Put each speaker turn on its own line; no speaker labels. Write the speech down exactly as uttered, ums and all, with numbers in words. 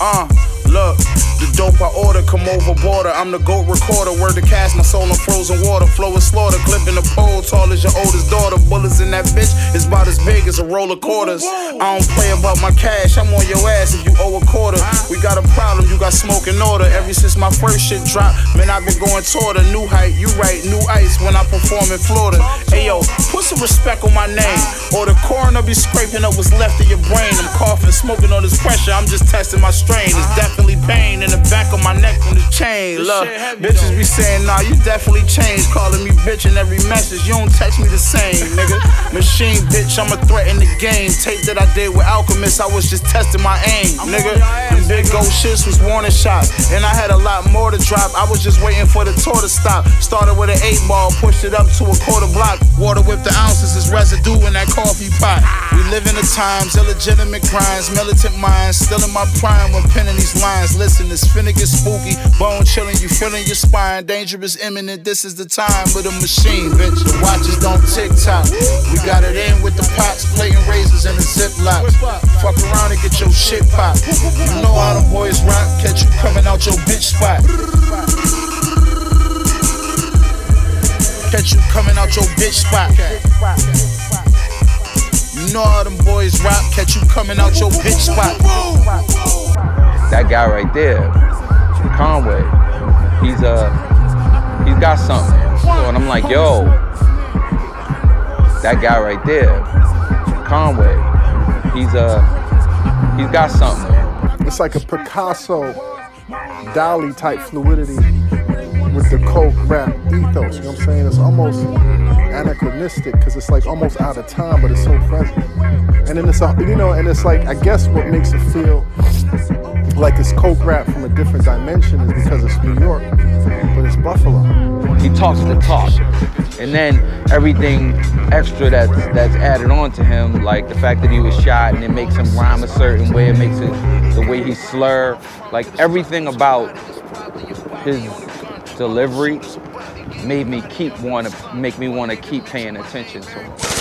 Uh, look, the dope I order come over border. I'm the GOAT recorder, word to cast my soul in frozen water. Flow is slaughter, clipping the pole, tall as your oldest daughter. Bullets in that bitch is about as big as a roll of quarters. I don't play about my cash, I'm on your ass if you owe a quarter. We got a problem, you got smoke in order. Ever since my first shit dropped, man, I've been going toward a new height. You right, new ice when I perform in Florida. Ayo, put some respect on my name, or the coroner be scraping up what's left of your brain. I'm coughing, smoking on this pressure, I'm just testing my strain. It's definitely pain in the back of my neck from the chain. Look, bitches be saying, nah, you definitely changed. Calling me bitch in every message, you don't text me the same, nigga. Machine bitch, I'm a threat in the game. Tape that I did with Alchemist, I was just testing my aim, nigga. Them big gold shits was warning shots, and I had a lot more to drop. I was just waiting for the tour to stop. Started with an eight ball, pushed it up to a quarter block. Water whip the ounces, is residue in that coffee pot. We live in the times, illegitimate crimes, militant minds, still in my prime when penning these lines. Listen, it's finna get spooky, bone chilling, you feeling your spine. Dangerous, imminent, this is the time with a machine, bitch. The watches don't tick-tock. We got it in with the pots, plating razors in the ziplock. Fuck around and get your shit popped. You know how them boys rock, catch you coming out your bitch spot. Catch you coming out your bitch spot. You know how them boys rock, catch you coming out your bitch spot.
That guy right there, Conway, he's uh, he's got something. So, and I'm like, yo, that guy right there, Conway, he's uh, he's got something.
It's like a Picasso, Dali type fluidity with the coke rap ethos, you know what I'm saying? It's almost anachronistic because it's like almost out of time, but it's so present. And then it's, a, you know, and it's like, I guess what makes it feel like it's coke rap from a different dimension is because it's New York, but it's Buffalo.
He talks the talk, and then everything extra that's that's added on to him, like the fact that he was shot and it makes him rhyme a certain way, it makes it the way he slur, like everything about his delivery made me keep want to make me want to keep paying attention to him.